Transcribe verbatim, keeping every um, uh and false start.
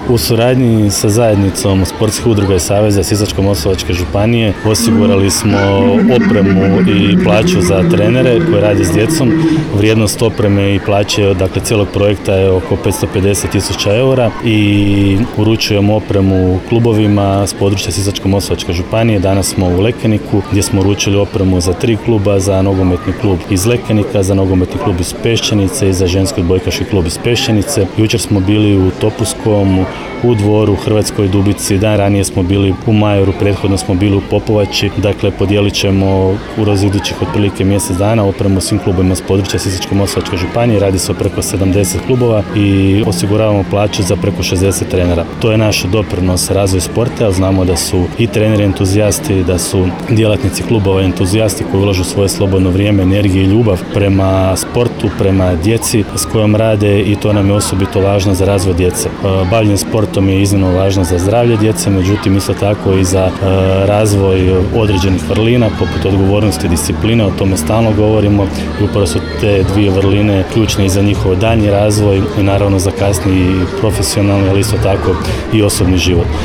U suradnji sa zajednicom sportskih udruga i saveza Sisačko-moslavačke županije osigurali smo opremu i plaću za trenere koji rade s djecom. Vrijednost opreme i plaće, dakle cijelog projekta je oko petsto pedeset tisuća eura i uručujemo opremu klubovima s područja Sisačko-moslavačke županije. Danas smo u Lekeniku gdje smo uručili opremu za tri kluba, za nogometni klub iz Lekenika, za nogometni klub iz Pešćenice i za ženski odbojkaški klub iz Pešćenice. Jučer smo bili u Topuskom, u Dvoru, Hrvatskoj Dubici, dan ranije smo bili u Majoru, prethodno smo bili u Popovači. Dakle, podijelit ćemo u idućih otprilike mjesec dana opremu svim klubovima s područja Sisačko-moslavačke županije. Radi se o preko sedamdeset klubova i osiguravamo plaće za preko šezdeset trenera. To je naš doprinos razvoju sporta, ali znamo da su i treneri entuzijasti, da su djelatnici klubova entuzijasti koji ulažu svoje slobodno vrijeme, energiju i ljubav prema sportu, prema djeci s kojom rade i to nam je osobito važno za razvoj djece. Bavljenje sportom je iznimno važno za zdravlje djece, međutim isto tako i za razvoj određenih vrlina poput odgovornosti i discipline, o tome stalno govorimo i upravo su te dvije vrline ključne i za njihov daljnji razvoj i naravno za kasniji profesionalni, ali isto tako i osobni život.